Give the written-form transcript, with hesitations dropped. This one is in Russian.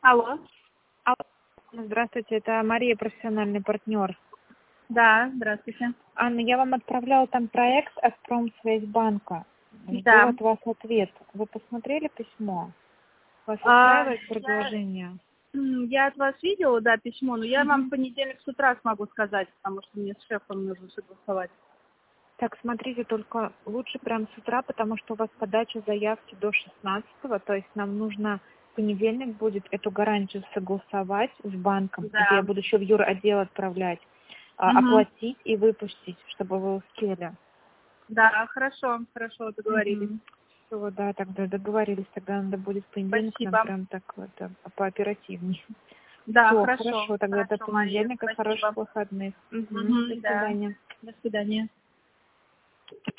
Алло. Здравствуйте, это Мария, профессиональный партнер. Да, здравствуйте. Анна, я вам отправляла там проект от Промсвязьбанка. Жду Да. от вас ответ. Вы посмотрели письмо? Вас устраивает предложение? Я от вас видела, да, письмо, но я вам в понедельник с утра смогу сказать, потому что мне с шефом нужно согласовать. Так, смотрите, только лучше прямо с утра, потому что у вас подача заявки до 16-го, то есть нам нужно в понедельник будет эту гарантию согласовать с банком, Да. где я буду еще в юротдел отправлять, оплатить и выпустить, чтобы вы успели. Да, хорошо, договорились. Всё, да, тогда договорились, тогда надо будет в понедельник Спасибо. нам прям так это пооперативнее. Да, Всё, хорошо. тогда до Мария, понедельника, спасибо. хороших выходных. До Да. свидания. До свидания.